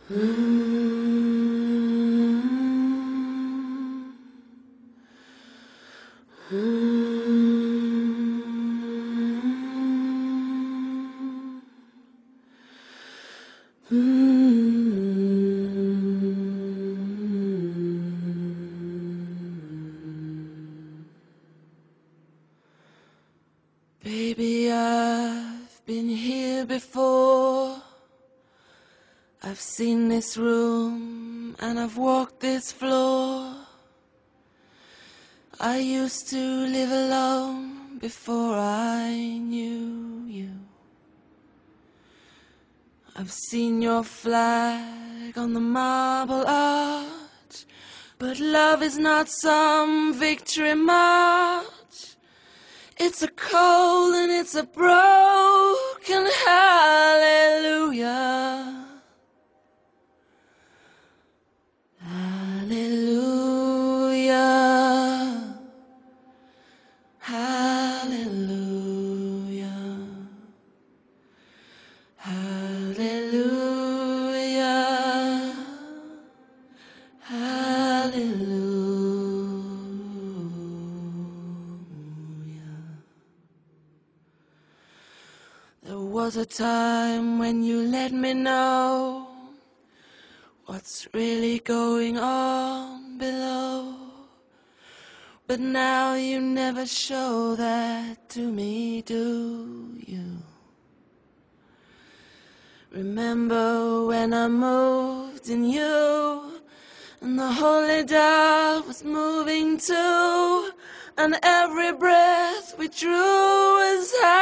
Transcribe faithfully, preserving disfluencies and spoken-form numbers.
Baby, I've been here before. I've seen this room and I've walked this floor. I used to live alone before I knew you. I've seen your flag on the marble arch, but love is not some victory march. It's a cold and it's a broken hallelujah. Hallelujah. Hallelujah. Hallelujah. Hallelujah. There was a time when you let me know what's really going on below, but now you never show that to me, do you? Remember when I moved in you, and the holy dove was moving too, and every breath we drew was